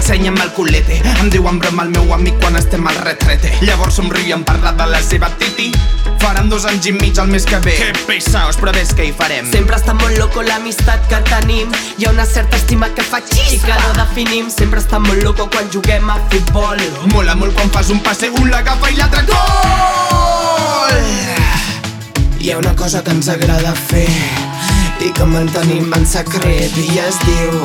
Ensenya'm el culete, em diu en broma el meu amic quan estem al retrete. Llavors somriu i em parla de la seva titi. Faran 2 anys i mig el mes que ve. Que pesaos, però ves què hi farem. Sempre està molt loco l'amistat que tenim. Hi ha una certa estima que fa xispa i que no definim. Sempre està molt loco quan juguem a futbol. Mola molt quan fas un passe, un l'agafa i l'altre gol! Hi ha una cosa que ens agrada fer i que mantenim en secret i es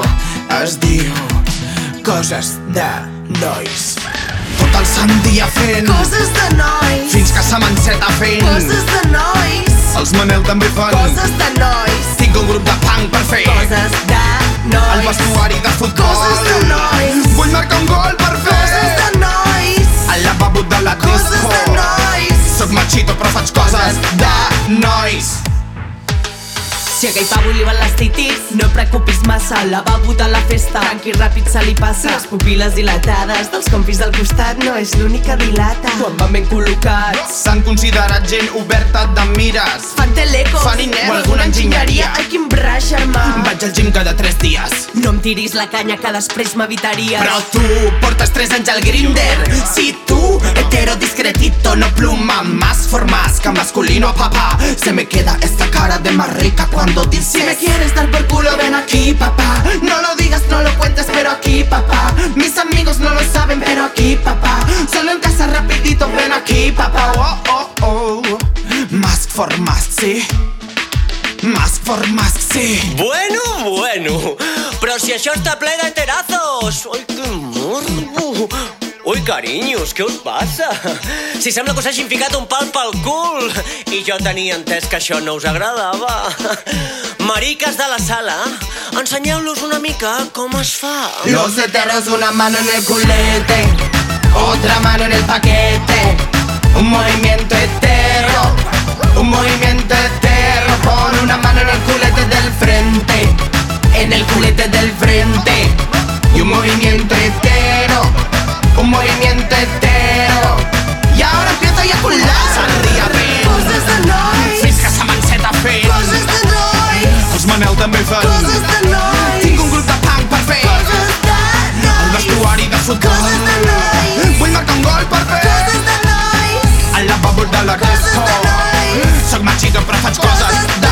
diu coses de nois. Tot el sant dia fent Coses de nois, fins que se m'enceta fent coses de nois, els Manel també fan. coses de nois, Tinc un grup de punk per fer coses de el nois, vestuari de futbol. coses de nois, Vull marcar un gol per fer coses de nois, al lavabo de la coses disco. de nois. Soc machito però faig coses de nois. Si a aquell pavo li van les titis, no preocupis massa, la va botar a la festa, tranqui ràpid se li passa. Les pupil·les dilatades dels compis del costat no és l'única dilata. Quan van ben col·locats, S'han considerat gent oberta de mires. fan telecos Fan INEM o alguna enginyeria. Ai, quin braç, germà. Vaig al gym cada 3 dies. No em tiris la canya que després m'evitaries. Però tu portes 3 anys al Grindr. Si tu, hetero discretito, no pluma más formas que masculino, papá. Se me queda esta cara de más rica cuando dices: si me quieres dar por culo, ven aquí, papá. No lo digas, no lo cuentes, pero aquí, papá. Mis amigos no lo saben, pero aquí, papá. Solo en casa rapidito, ven aquí, papá. Oh, oh, oh. Mask for mask, sí. Mask for mask, sí. Bueno, però si això està ple d'heterazos. Ai, que morbo. Ui, carinyos, què us passa? Si sembla que us hagin ficat un pal pel cul. I jo tenia entès que això no us agradava. Mariques de la sala, ensenyeu-los una mica com es fa. Los heteros, una mano en el culete, otra mano en el paquete. Un movimiento hetero, un movimiento hetero. Pon una mano en el culete del frente, en el culete del frente. Y un movimiento hetero, un movimiento hetero. Y ahora empiezo a eyacular. Saldria fent Coses de nois, fins que se m'enceta fent coses de nois, els Manel també fan. coses de nois, Tinc un grup de punk per fer coses de el nois, vestuari de futbol. coses de nois, Vull marcar un gol per fer coses de nois, al lavabo de la coses disco. de nois, Soc machito però faig coses de